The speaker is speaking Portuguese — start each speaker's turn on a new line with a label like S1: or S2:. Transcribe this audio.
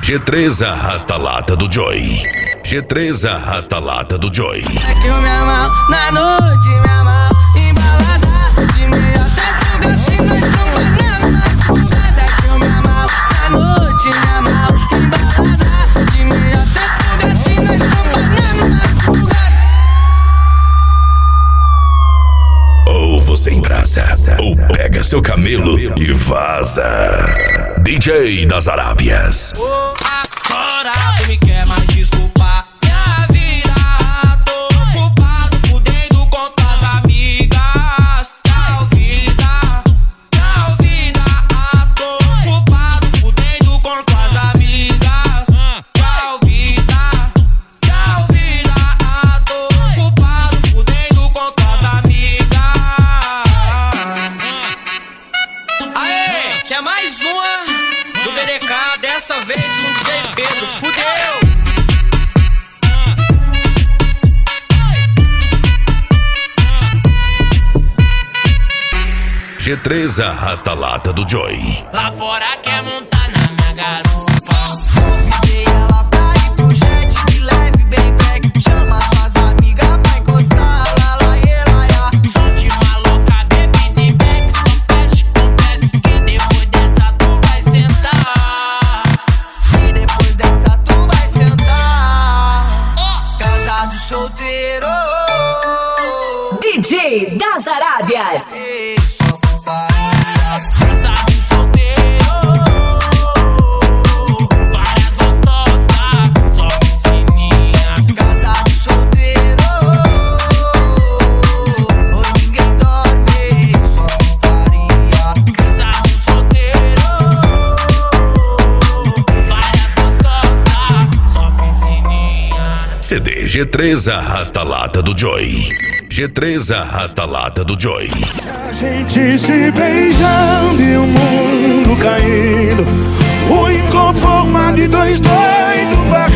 S1: G3 arrasta a lata do Joey. G3 arrasta a lata do Joey.
S2: É que eu me amarro na noite, me amarro embalada. De meia até fuga, se nós somos na madrugada. É que eu me amarro na noite, me amarro embalada. De meia até fuga, se nós somos na madrugada.
S1: Ou você embrasa, ou pega seu camelo e vaza. DJ das Arábias.
S2: Agora tu me quer mais desculpar minha vida. Tô ocupado, fudendo com tuas amigas. Tchau vida, tchau vida. Tô ocupado, fudendo com tuas amigas. Tchau vida, tchau vida. Tô ocupado, fudendo com tuas amigas. Aê, quer mais uma? Do BDK, dessa vez não tem Pedro, fudeu!
S1: G3 arrasta a lata do Joey.
S2: Lá fora quer montar na minha garupa.
S3: Convidei ela pra ir pro jet de leve, bem back. Chama suas amigas pra encostar, lá lá e lá lá.
S2: Sou de maloca, bebida em back. Só fecha, confesso que depois dessa tu vai sentar.
S3: E depois dessa tu vai sentar. Casado solteiro,
S4: DJ das Arábias.
S3: só putaria.
S2: Casado solteiro, várias gostosas, só piscininha.
S3: Casado solteiro, hoje ninguém dorme, só putaria.
S2: Casado solteiro, várias gostosas, só piscininha.
S1: CD G3 arrasta a lata do Joey. G3 arrasta a lata do Joey.
S5: A gente se beijando e o mundo caindo. O inconformado e dois doidos